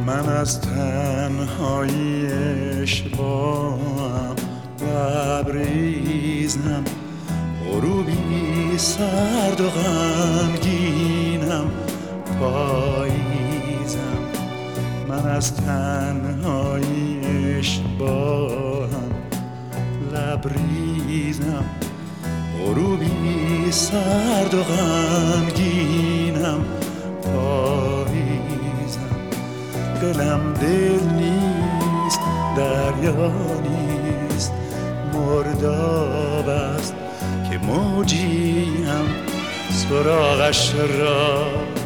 من از تنهایی اشباهم لبریزم، غروبی سرد و غمگینم پاییزم. من از تنهایی اشباهم لبریزم، غروبی سرد و غمگینم پاییزم. دلم دل نیست، دریا نیست، مرداب است که موجیم سراغش را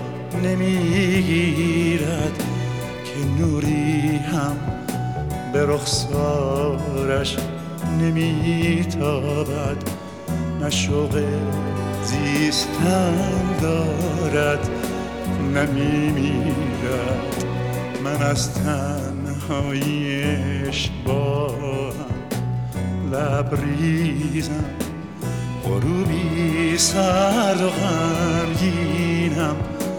نمیگیرد، که نوری هم به رخسارش نمیتابد. نه شوق زیستن دارد نه میمیرد. من از تنهایی اشباهم لبریزم، غروبی سرد و غمگینم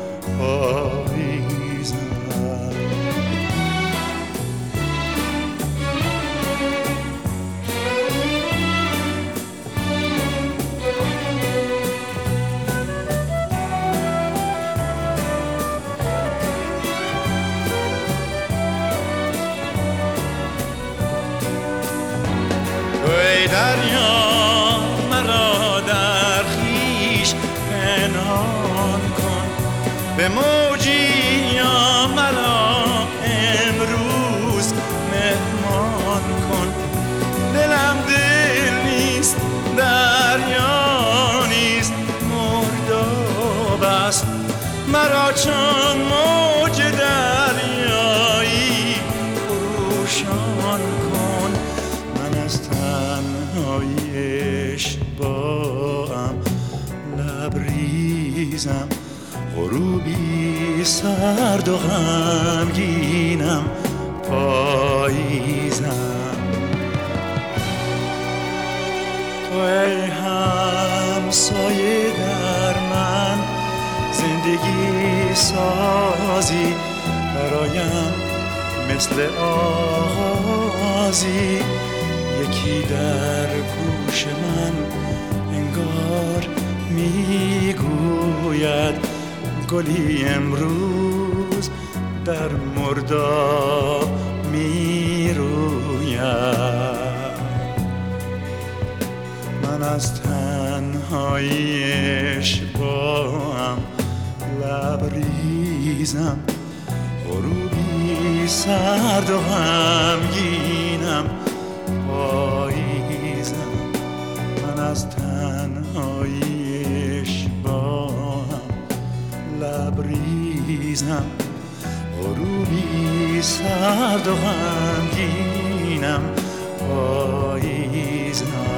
پاییزم. ای دریا مرا در خویش پنهان کن، به موجی یا مرا امروز مهمان کن. دلم دل نیست، دریا نیست، مرداب است مرا چون موج دریایی خروشان کن. من از تنهایی اشباهم لبریزم، غروبی سرد و غمگینم پاییزم. تو ای همسایه در من زندگی سازی، برایم مثل آغازی. یکی در گوش من انگار میگوید گلی امروز در مرداب میروید. من از تنهایی اشباهم لبریزم، غروبی سرد و غمگینم پاییزم. من از تنهایی اشباهم لبریزم، غروبی سرد و غمگینم پاییزم.